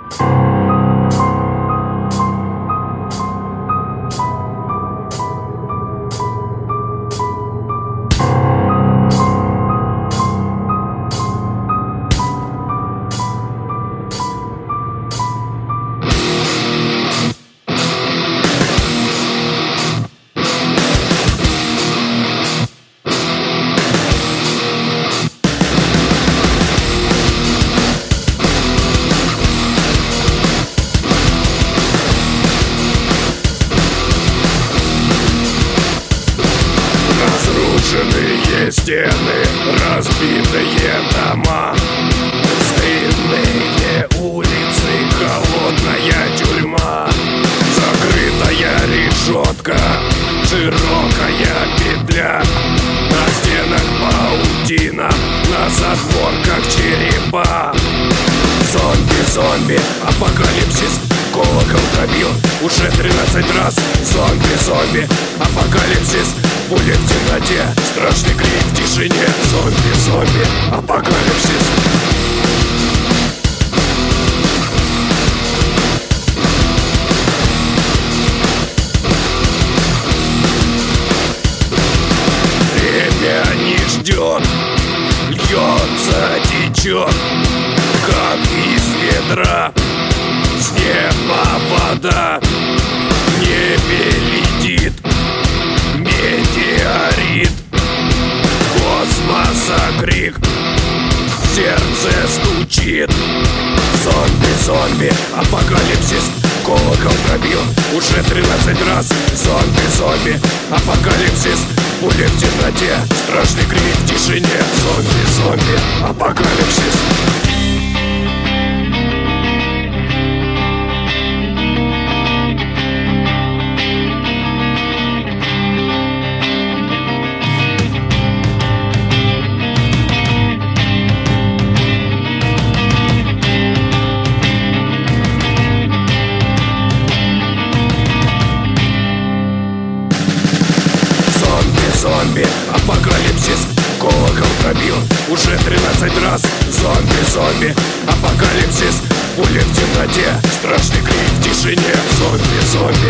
Разрушенные стены, разбитые дома, пустынные улицы, холодная тюрьма, закрытая решетка, широкая петля, на стенах паутина, на задворках черепа. Зомби, зомби, апокалипсис, колокол пробил уже 13 раз. Зомби, зомби, апокалипсис, пули в темноте, страшный крик в тишине. Зомби, зомби, апокалипсис. Время не ждет, льется, течет, как из ведра. С неба вода, в небе летит метеорит. Космоса крик, сердце стучит. Зомби, зомби, апокалипсис, колокол пробил уже 13 раз. Зомби, зомби, апокалипсис, пули в темноте, страшный крик в тишине. Зомби, зомби, апокалипсис. Зомби, апокалипсис, колокол пробил уже 13 раз. Зомби, зомби, апокалипсис, пули в темноте, страшный крик в тишине. Зомби, зомби,